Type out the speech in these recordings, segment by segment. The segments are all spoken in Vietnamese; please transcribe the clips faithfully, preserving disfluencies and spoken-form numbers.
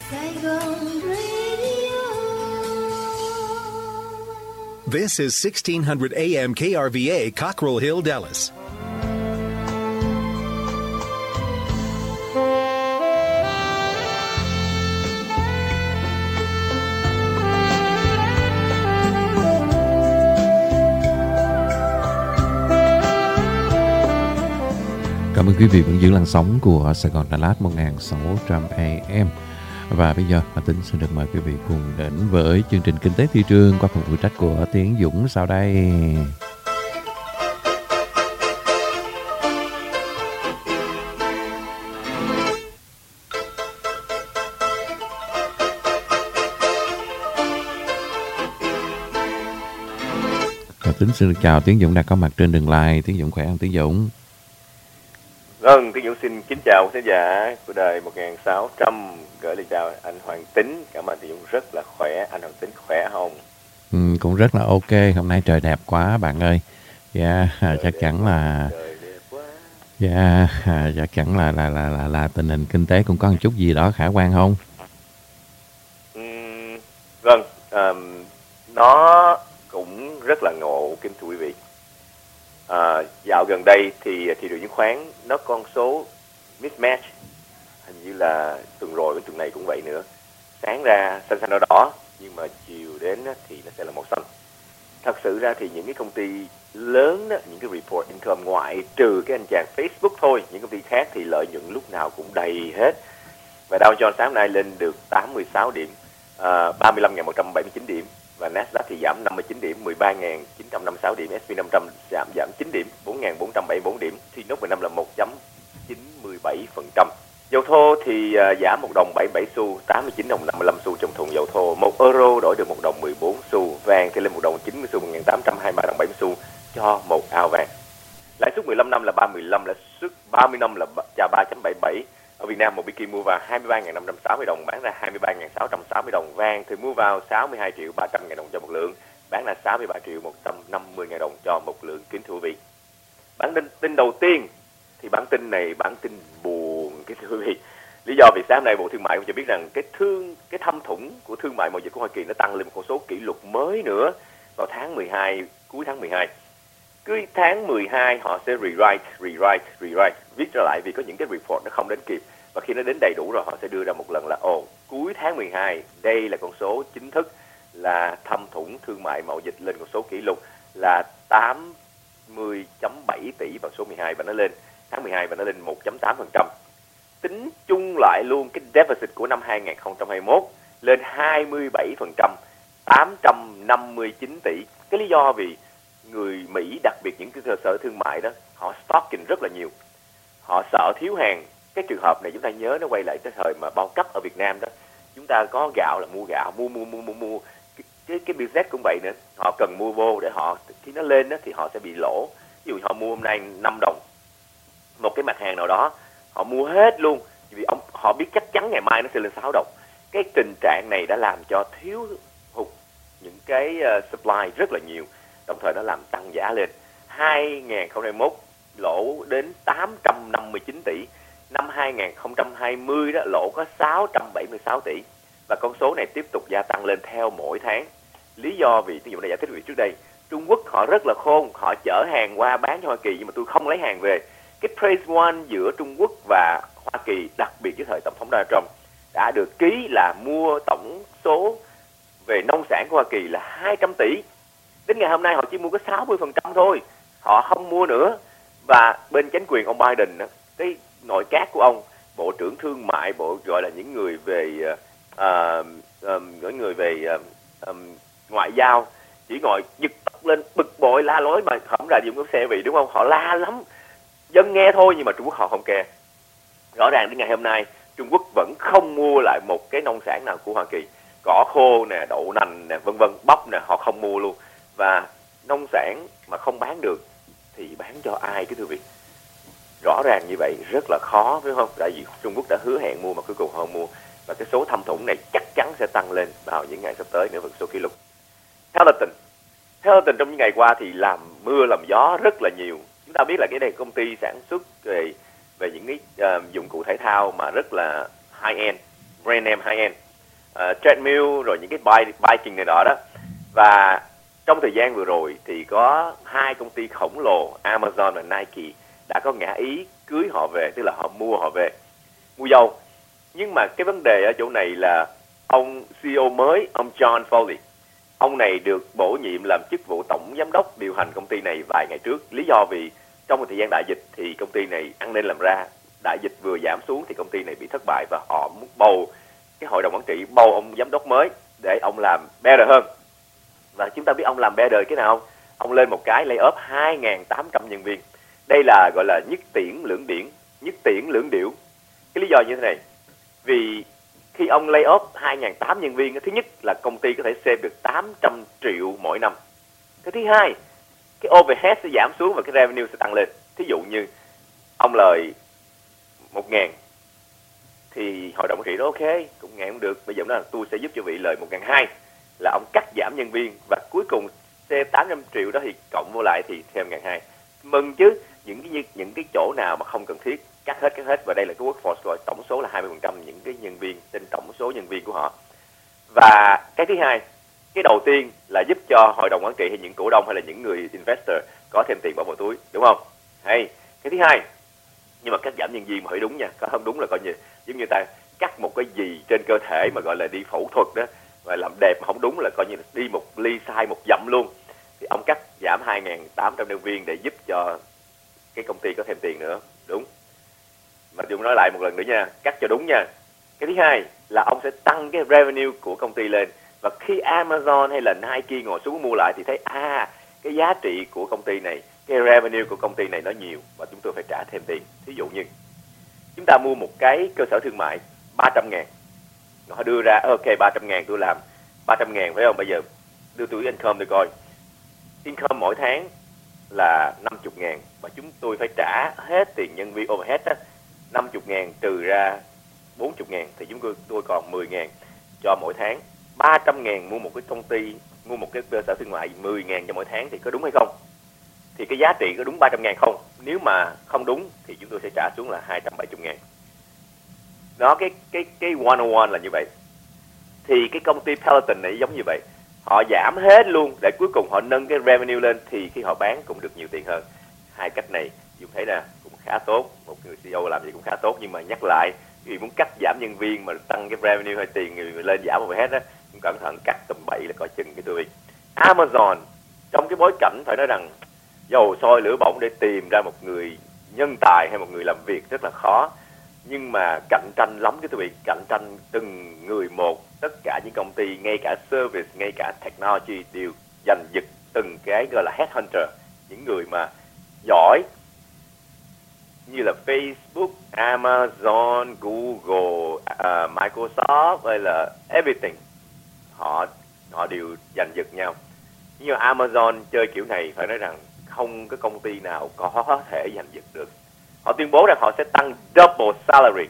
This is sixteen hundred A M K R V A, Cockrell Hill, Dallas. Cảm ơn quý vị vẫn giữ làn sóng của Sài Gòn Đà Lạt một nghìn sáu trăm A M. Và bây giờ Hà Tính xin được mời quý vị cùng đến với chương trình Kinh tế Thị trường qua phần phụ trách của Tiến Dũng sau đây. Hà Tính xin được chào Tiến Dũng đã có mặt trên đường live. Tiến Dũng khỏe không Tiến Dũng? Vâng, Tiến Dũng xin kính chào khán giả của đài một nghìn sáu trăm, gửi lời chào anh Hoàng Tính. Cảm ơn Tiến Dũng rất là khỏe, anh Hoàng Tính khỏe không? Ừ, cũng rất là ok, hôm nay trời đẹp quá bạn ơi. Dạ, yeah, chắc chắn là dạ, yeah, chắc chắn là là, là là là tình hình kinh tế cũng có một chút gì đó khả quan không? Uhm, vâng, um, nó cũng rất là ngộ kính thưa quý vị. À, dạo gần đây thì thị trường chứng khoán nó con số mismatch, hình như là tuần rồi với tuần này cũng vậy nữa. Sáng ra xanh xanh đỏ đỏ nhưng mà chiều đến thì nó sẽ là màu xanh. Thật sự ra thì những cái công ty lớn đó, những cái report income ngoại trừ cái anh chàng Facebook thôi, những công ty khác thì lợi nhuận lúc nào cũng đầy hết. Và Dow Jones sáng nay lên được tám mươi sáu điểm, à, ba mươi lăm nghìn một trăm bảy mươi chín điểm. Và Nasdaq thì giảm năm mươi chín điểm, mười ba nghìn chín trăm năm mươi sáu điểm, ét and pê năm trăm giảm giảm chín điểm, bốn nghìn bốn trăm bảy mươi tư điểm, T N O P mười lăm là một phẩy chín mươi bảy phần trăm. Dầu thô thì uh, giảm một đồng bảy mươi bảy xu, tám mươi chín đồng năm mươi lăm xu trong thùng dầu thô. Một euro đổi được một đồng mười bốn xu, vàng thì lên một đồng chín mươi xu, một nghìn tám trăm hai mươi ba đồng bảy mươi xu cho một ao vàng. Lãi suất mười lăm năm là ba mươi lăm, lãi suất ba mươi năm là chà ba chấm bảy bảy. Ở Việt Nam một Bitcoin mua vào hai mươi ba nghìn năm trăm sáu mươi đồng, bán ra hai mươi ba nghìn sáu trăm sáu mươi đồng. Vàng thì mua vào sáu mươi hai triệu ba trăm nghìn đồng cho một lượng, bán ra sáu mươi ba triệu một trăm năm mươi nghìn đồng cho một lượng kính thưa quý vị. Bản tin, tin đầu tiên thì bản tin này bản tin buồn kính thưa quý vị. Lý do vì sáng nay Bộ Thương mại cũng cho biết rằng cái thương cái thâm thủng của thương mại貿dịch của Hoa Kỳ nó tăng lên một con số kỷ lục mới nữa vào tháng mười hai, cuối tháng mười hai. Cứ tháng mười hai họ sẽ rewrite, rewrite, rewrite, viết trở lại vì có những cái report nó không đến kịp. Và khi nó đến đầy đủ rồi họ sẽ đưa ra một lần là ồ, cuối tháng mười hai, đây là con số chính thức là thâm thủng thương mại mậu dịch lên con số kỷ lục là tám mươi phẩy bảy tỷ vào số mười hai và nó lên tháng mười hai và nó lên một phẩy tám phần trăm. Tính chung lại luôn cái deficit của năm hai nghìn không trăm hai mươi mốt lên hai mươi bảy phần trăm, tám trăm năm mươi chín tỷ. Cái lý do vì người Mỹ, đặc biệt những cái cơ sở thương mại đó, họ stocking rất là nhiều. Họ sợ thiếu hàng. Cái trường hợp này chúng ta nhớ nó quay lại cái thời mà bao cấp ở Việt Nam đó. Chúng ta có gạo là mua gạo, mua mua mua mua mua. Cái cái, cái business cũng vậy nữa. Họ cần mua vô để họ khi nó lên đó thì họ sẽ bị lỗ. Ví dụ họ mua hôm nay năm đồng một cái mặt hàng nào đó, họ mua hết luôn vì ông họ biết chắc chắn ngày mai nó sẽ lên sáu đồng. Cái tình trạng này đã làm cho thiếu hụt những cái uh, supply rất là nhiều. Đồng thời nó làm tăng giá lên. hai nghìn không trăm hai mươi mốt lỗ đến tám trăm năm mươi chín tỷ. Năm hai nghìn không trăm hai mươi đó lỗ có sáu trăm bảy mươi sáu tỷ. Và con số này tiếp tục gia tăng lên theo mỗi tháng. Lý do vì, ví dụ đã giải thích trước đây, Trung Quốc họ rất là khôn, họ chở hàng qua bán cho Hoa Kỳ nhưng mà tôi không lấy hàng về. Cái trade one giữa Trung Quốc và Hoa Kỳ, đặc biệt với thời Tổng thống Donald Trump, đã được ký là mua tổng số về nông sản của Hoa Kỳ là hai trăm tỷ. Đến ngày hôm nay họ chỉ mua có sáu mươi phần trăm thôi. Họ không mua nữa. Và bên chính quyền ông Biden, cái nội các của ông, Bộ trưởng Thương mại, bộ gọi là những người về uh, um, những người về uh, um, ngoại giao, chỉ ngồi giật tóc lên bực bội la lối mà không ra dùng cái xe vị đúng không? Họ la lắm. Dân nghe thôi nhưng mà Trung Quốc họ không care. Rõ ràng đến ngày hôm nay Trung Quốc vẫn không mua lại một cái nông sản nào của Hoa Kỳ. Cỏ khô nè, đậu nành nè, vân vân, bắp nè, họ không mua luôn. Và nông sản mà không bán được thì bán cho ai cái thưa vị? Rõ ràng như vậy rất là khó phải không? Tại vì Trung Quốc đã hứa hẹn mua mà cuối cùng họ không mua. Và cái số thâm thủng này chắc chắn sẽ tăng lên vào những ngày sắp tới nữa, vượt số kỷ lục. Peloton. Peloton trong những ngày qua thì làm mưa làm gió rất là nhiều. Chúng ta biết là cái này công ty sản xuất về về những cái uh, dụng cụ thể thao mà rất là high end brand name high-end, uh, treadmill rồi những cái bike, biking này nọ đó. Và trong thời gian vừa rồi thì có hai công ty khổng lồ Amazon và Nike đã có ngã ý cưới họ về, tức là họ mua họ về, mua dâu. Nhưng mà cái vấn đề ở chỗ này là ông xê e ô mới, ông John Foley, ông này được bổ nhiệm làm chức vụ tổng giám đốc điều hành công ty này vài ngày trước. Lý do vì trong một thời gian đại dịch thì công ty này ăn nên làm ra, đại dịch vừa giảm xuống thì công ty này bị thất bại và họ muốn bầu cái hội đồng quản trị, bầu ông giám đốc mới để ông làm better hơn. Và chúng ta biết ông làm better cái nào không? Ông lên một cái lay off hai nghìn tám trăm nhân viên. Đây là gọi là nhất tiễn lưỡng điển, nhất tiễn lưỡng điểu. Cái lý do như thế này, vì khi ông lay off hai nghìn tám trăm nhân viên, thứ nhất là công ty có thể save được tám trăm triệu mỗi năm. Cái thứ hai, cái overhead sẽ giảm xuống và cái revenue sẽ tăng lên. Thí dụ như ông lời một ngàn thì hội đồng quản trị nói ok, cũng ngàn cũng được, bây giờ nó là tôi sẽ giúp cho vị lời một ngàn hai, là ông cắt giảm nhân viên và cuối cùng save tám trăm triệu đó thì cộng vô lại thì thêm một ngàn hai. Mừng chứ, những cái những cái chỗ nào mà không cần thiết cắt hết cắt hết, và đây là cái workforce rồi, tổng số là hai mươi phần trăm những cái nhân viên trên tổng số nhân viên của họ. Và cái thứ hai, cái đầu tiên là giúp cho hội đồng quản trị hay những cổ đông hay là những người investor có thêm tiền vào vào túi, đúng không? Hay cái thứ hai, nhưng mà cắt giảm nhân viên mà hỏi đúng nha, có không đúng là coi như giống như ta cắt một cái gì trên cơ thể mà gọi là đi phẫu thuật đó, và làm đẹp mà không đúng là coi như là đi một ly sai một dặm luôn. Thì ông cắt giảm hai nghìn tám trăm nhân viên để giúp cho cái công ty có thêm tiền nữa, đúng. Mà tôi nói lại một lần nữa nha, cắt cho đúng nha. Cái thứ hai là ông sẽ tăng cái revenue của công ty lên, và khi Amazon hay là Nike ngồi xuống mua lại thì thấy à, cái giá trị của công ty này, cái revenue của công ty này nó nhiều và chúng tôi phải trả thêm tiền. Thí dụ như chúng ta mua một cái cơ sở thương mại ba trăm ngàn, họ đưa ra ok ba trăm ngàn tôi làm ba trăm ngàn phải không, bây giờ đưa tôi income tôi coi, income mỗi tháng là năm mươi ngàn và chúng tôi phải trả hết tiền nhân viên overhead á, năm mươi ngàn trừ ra bốn mươi ngàn thì chúng tôi, tôi còn mười ngàn cho mỗi tháng. Ba trăm ngàn mua một cái công ty, mua một cái cơ sở thương mại mười ngàn cho mỗi tháng thì có đúng hay không? Thì cái giá trị có đúng ba trăm ngàn không? Nếu mà không đúng thì chúng tôi sẽ trả xuống là hai trăm bảy mươi ngàn. Đó, cái cái cái một không một là như vậy. Thì cái công ty Peloton này giống như vậy. Họ giảm hết luôn để cuối cùng họ nâng cái revenue lên thì khi họ bán cũng được nhiều tiền hơn. Hai cách này Dung thấy là cũng khá tốt, một người xê e ô làm gì cũng khá tốt, nhưng mà nhắc lại, vì muốn cắt giảm nhân viên mà tăng cái revenue hay tiền người lên giảm một hết á, cũng cẩn thận cắt tầm bậy là coi chừng cái tôi. Amazon trong cái bối cảnh phải nói rằng dầu sôi lửa bỏng để tìm ra một người nhân tài hay một người làm việc rất là khó, nhưng mà cạnh tranh lắm cái quý vị, cạnh tranh từng người một, tất cả những công ty, ngay cả service, ngay cả technology đều giành giật từng cái gọi là headhunter, những người mà giỏi như là Facebook, Amazon, Google, uh, Microsoft hay là everything, họ họ đều giành giật nhau. Nhưng mà Amazon chơi kiểu này phải nói rằng không có công ty nào có thể giành giật được. Họ tuyên bố rằng họ sẽ tăng double salary,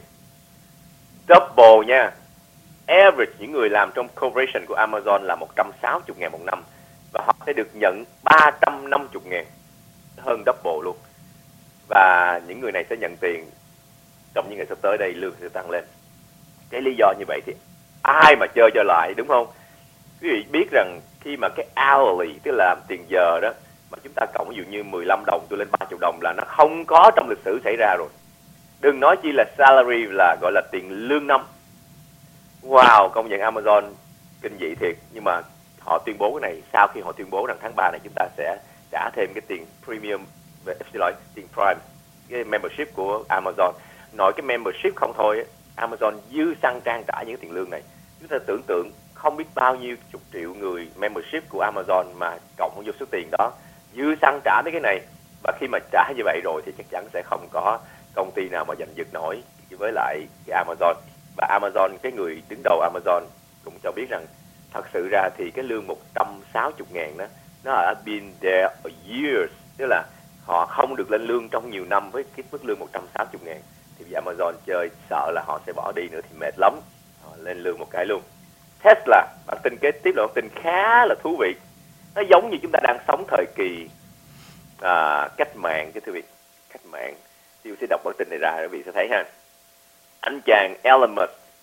double nha. Average những người làm trong corporation của Amazon là một trăm sáu mươi ngàn một năm, và họ sẽ được nhận ba trăm năm mươi ngàn, hơn double luôn. Và những người này sẽ nhận tiền trong những ngày sắp tới đây, lương sẽ tăng lên. Cái lý do như vậy thì ai mà chơi cho lại, đúng không? Quý vị biết rằng khi mà cái hourly, tức là tiền giờ đó, mà chúng ta cộng ví dụ như mười lăm đồng tôi lên ba mươi đồng là nó không có trong lịch sử xảy ra rồi. Đừng nói chi là salary, là gọi là tiền lương năm. Wow, công nhận Amazon kinh dị thiệt. Nhưng mà họ tuyên bố cái này sau khi họ tuyên bố rằng tháng ba này chúng ta sẽ trả thêm cái tiền premium, xin lỗi, tiền Prime, cái membership của Amazon. Nói cái membership không thôi, Amazon dư xăng trang trả những tiền lương này. Chúng ta tưởng tượng không biết bao nhiêu chục triệu người membership của Amazon mà cộng vô số tiền đó, dư xăng trả mấy cái này. Và khi mà trả như vậy rồi thì chắc chắn sẽ không có công ty nào mà giành giật nổi với lại cái Amazon. Và Amazon, cái người đứng đầu Amazon cũng cho biết rằng thật sự ra thì cái lương một trăm sáu mươi ngàn đó, nó đã been there for years, tức là họ không được lên lương trong nhiều năm với cái mức lương một trăm sáu mươi ngàn. Thì vì Amazon chơi sợ là họ sẽ bỏ đi nữa thì mệt lắm, họ lên lương một cái luôn. Tesla, bản tin kế tiếp là bản tin khá là thú vị. Nó giống như chúng ta đang sống thời kỳ à, cách mạng, cái thưa vị, cách mạng. Tôi sẽ đọc bản tin này ra để quý vị sẽ thấy ha. Anh chàng Elon Musk,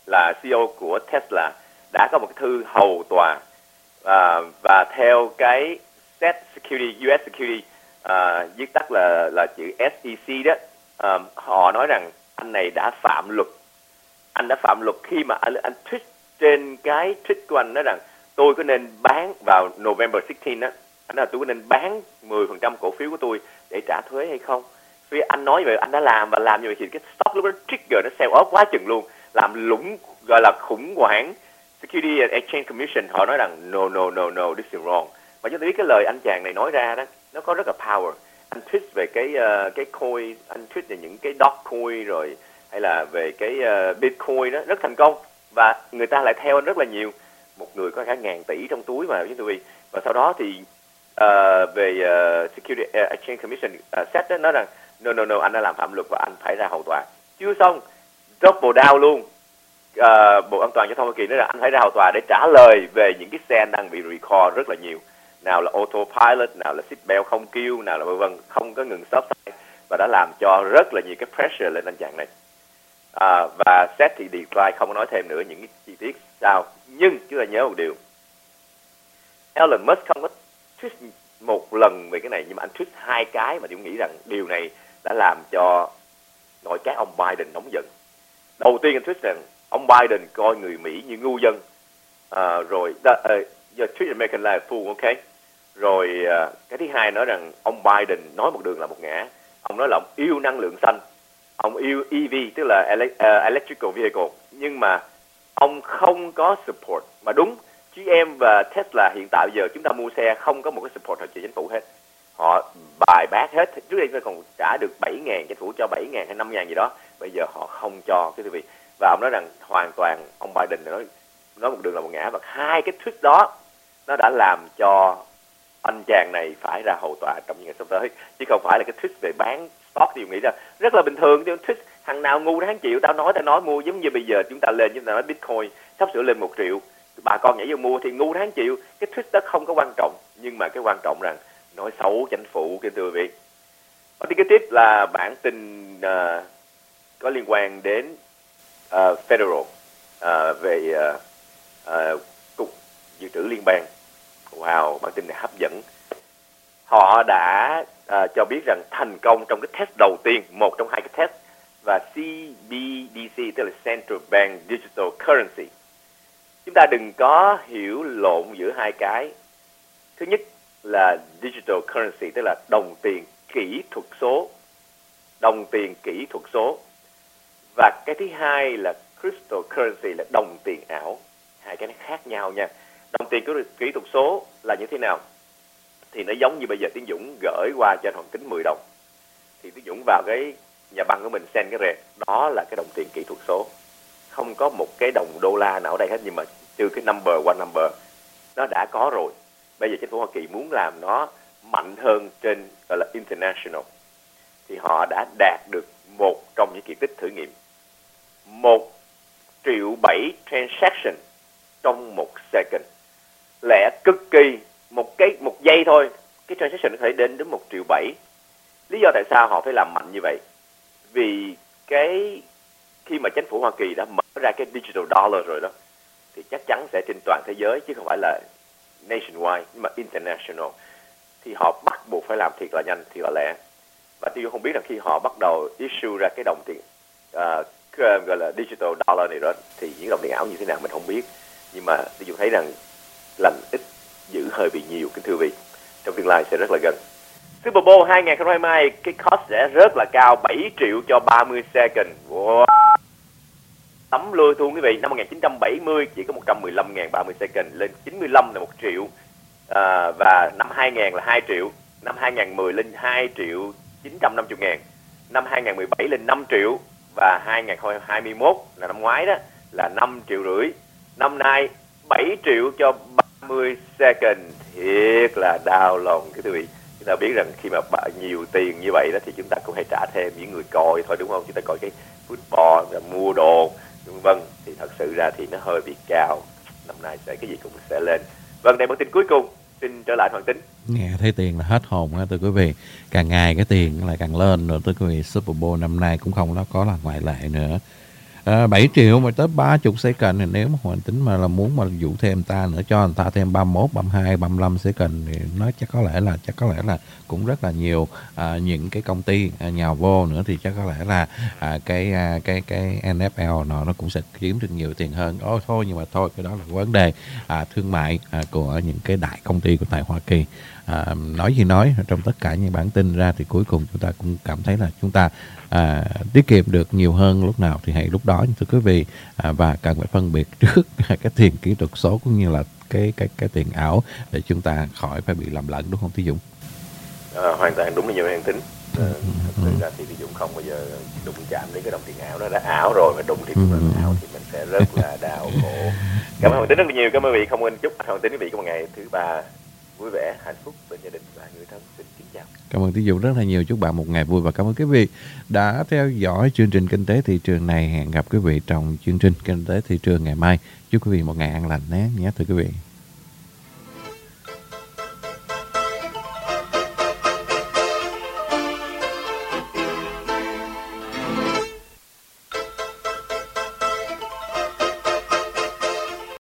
là xê e ô của Tesla, đã có một cái thư hầu tòa, à, và theo cái ét e xê Security, u ét Security, à, viết tắt là là chữ ét e xê đó, à, họ nói rằng anh này đã phạm luật. Anh đã phạm luật khi mà anh, anh tweet trên cái tweet của anh nói rằng tôi có nên bán vào November sixteen đó, anh nói là tôi có nên bán mười phần trăm cổ phiếu của tôi để trả thuế hay không. Vì anh nói như vậy, anh đã làm, và làm như vậy thì cái stock lúc đó trigger nó sell off quá chừng luôn, làm lũng, gọi là khủng hoảng. Security and Exchange Commission họ nói rằng no no no no this is wrong. Và chúng ta biết cái lời anh chàng này nói ra đó, nó có rất là power. Anh tweet về cái uh, cái coin, anh tweet về những cái Dogecoin rồi hay là về cái uh, Bitcoin đó rất thành công, và người ta lại theo anh rất là nhiều. Một người có cả ngàn tỷ trong túi mà chúng tôi. Và sau đó thì uh, về uh, Security uh, Exchange Commission uh, set đó nói rằng no no no anh đã làm phạm luật và anh phải ra hầu tòa. Chưa xong, double down luôn. Uh, Bộ An toàn Giao thông Hoa Kỳ nói rằng anh phải ra hầu tòa để trả lời về những cái xe đang bị recall rất là nhiều. Nào là autopilot, nào là seatbelt không kêu, nào là vân vân, không có ngừng stop sign, và đã làm cho rất là nhiều cái pressure lên anh chàng này. À, và Seth thì decline, không có nói thêm nữa những cái chi tiết sao. Nhưng chúng ta nhớ một điều, Elon Musk không có tweet một lần về cái này, nhưng mà anh tweet hai cái mà tôi nghĩ rằng điều này đã làm cho nội các ông Biden nóng giận. Đầu tiên anh tweet rằng ông Biden coi người Mỹ như ngu dân, à, rồi uh, uh, treat American like a fool, ok. Rồi uh, cái thứ hai nói rằng ông Biden nói một đường là một ngã. Ông nói là ông yêu năng lượng xanh, ông yêu e vê, tức là ele- uh, electrical vehicle, nhưng mà ông không có support. Mà đúng, giê em và Tesla hiện tại bây giờ chúng ta mua xe không có một cái support nào từ chính phủ hết. Họ bài bác hết. Trước đây còn trả được bảy ngàn, chính phủ cho bảy ngàn hay năm ngàn gì đó, bây giờ họ không cho cái gì. Và ông nói rằng hoàn toàn ông Biden nói nói một đường là một ngã. Và hai cái tweet đó nó đã làm cho anh chàng này phải ra hầu tòa trong những ngày sắp tới, chứ không phải là cái tweet về bán stock. Thì nghĩ ra rất là bình thường, cái tweet thằng nào ngu đáng chịu, tao nói tao nói mua, giống như bây giờ chúng ta lên, chúng ta nói Bitcoin sắp sửa lên một triệu, bà con nhảy vô mua thì ngu đáng chịu. Cái tweet đó không có quan trọng, nhưng mà cái quan trọng rằng nói xấu chính phủ, cái thưa quý vị. Và cái tiếp là bản tin uh, có liên quan đến uh, Federal, uh, về uh, uh, Cục Dự trữ Liên bang. Wow, bản tin này hấp dẫn. Họ đã uh, cho biết rằng thành công trong cái test đầu tiên, một trong hai cái test, và xê bê đê xê, tức là Central Bank Digital Currency. Chúng ta đừng có hiểu lộn giữa hai cái. Thứ nhất là digital currency, tức là đồng tiền kỹ thuật số. Đồng tiền kỹ thuật số. Và cái thứ hai là cryptocurrency, là đồng tiền ảo. Hai cái nó khác nhau nha. Đồng tiền kỹ thuật số là như thế nào? Thì nó giống như bây giờ Tiến Dũng gửi qua cho Hoàng Kính mười đồng. Thì Tiến Dũng vào cái nhà băng của mình send cái rẹt. Đó là cái đồng tiền kỹ thuật số. Không có một cái đồng đô la nào ở đây hết, nhưng mà trừ cái number, one number, nó đã có rồi. Bây giờ chính phủ Hoa Kỳ muốn làm nó mạnh hơn trên, gọi là international. Thì họ đã đạt được một trong những kỳ tích thử nghiệm. Một triệu bảy transaction trong một second. Lẽ cực kỳ, một cái một giây thôi, cái transaction có thể đến đến một triệu bảy. Lý do tại sao họ phải làm mạnh như vậy? Vì cái khi mà chính phủ Hoa Kỳ đã mở ra cái digital dollar rồi đó, thì chắc chắn sẽ trên toàn thế giới, chứ không phải là nationwide, nhưng mà international. Thì họ bắt buộc phải làm thiệt là nhanh, thiệt là lẹ. Và tôi không biết là khi họ bắt đầu issue ra cái đồng tiền uh, gọi là digital dollar này đó, thì những đồng tiền ảo như thế nào mình không biết. Nhưng mà tôi dùng thấy rằng lành ít giữ hơi bị nhiều, kính thưa vị, trong tương lai sẽ rất là gần. Super Bowl hai không hai hai, cái cost sẽ rất là cao, bảy triệu cho ba mươi second. Wow. Tấm lươi thua quý vị, năm một nghìn chín trăm bảy mươi chỉ có một trăm mười lăm nghìn ba mươi second, lên chín mươi lăm là một triệu, à, và năm hai nghìn là hai triệu, năm hai nghìn mười lên hai triệu chín trăm năm mươi ngàn, năm hai nghìn mười bảy lên năm triệu, và hai nghìn hai mươi mốt là năm ngoái đó là năm triệu rưỡi. Năm nay bảy triệu cho ba mươi second, thiệt là đau lòng cái quý vị. Chúng ta biết rằng khi mà nhiều tiền như vậy đó thì chúng ta cũng hay trả thêm những người coi thôi, đúng không? Chúng ta coi cái football, mua đồ, vân, thì thật sự ra thì nó hơi bị cao. Năm nay sẽ cái gì cũng sẽ lên. Vâng, đây bản tin cuối cùng, xin trở lại Hoàng Tính. Nghe thấy tiền là hết hồn á, thưa quý vị. Càng ngày cái tiền lại càng lên rồi, thưa quý vị. Super Bowl năm nay cũng không nó có là ngoại lệ nữa. À, bảy triệu mà tới ba mươi second thì nếu mà Hoàng tính mà là muốn mà dụ thêm ta nữa, cho người ta thêm ba mươi mốt, ba mươi hai, ba mươi lăm second thì nó chắc có lẽ là chắc có lẽ là cũng rất là nhiều. À, những cái công ty à, nhào vô nữa thì chắc có lẽ là à, cái à, cái cái en ép lờ nó nó cũng sẽ kiếm được nhiều tiền hơn. Ôi thôi, nhưng mà thôi, cái đó là vấn đề à, thương mại à, của những cái đại công ty của tại Hoa Kỳ. À, nói gì nói, trong tất cả những bản tin ra thì cuối cùng chúng ta cũng cảm thấy là chúng ta à, tiết kiệm được nhiều hơn lúc nào thì hãy lúc đó, thưa quý vị. À, và cần phải phân biệt trước cái tiền kỹ thuật số cũng như là cái cái cái tiền ảo để chúng ta khỏi phải bị lầm lẫn, đúng không Tí Dũng? À, hoàn toàn đúng là như em tính. À, thật sự ra thì Tí Dũng không bao giờ đụng chạm đến cái đồng tiền ảo, nó đã ảo rồi mà đụng thì cũng là ảo thì mình sẽ rất là đau khổ. Cảm ơn Hoàng Tính rất nhiều, cảm ơn quý vị. Không quên chúc Hoàng Tính quý vị có một ngày thứ ba vui vẻ, hạnh phúc bên gia đình và người thân. Xin kính chào. Cảm ơn Tí Dũng rất là nhiều, chúc bạn một ngày vui và cảm ơn quý vị đã theo dõi chương trình Kinh tế Thị trường này. Hẹn gặp quý vị trong chương trình Kinh tế Thị trường ngày mai. Chúc quý vị một ngày an lành nhé, nhé thưa quý vị.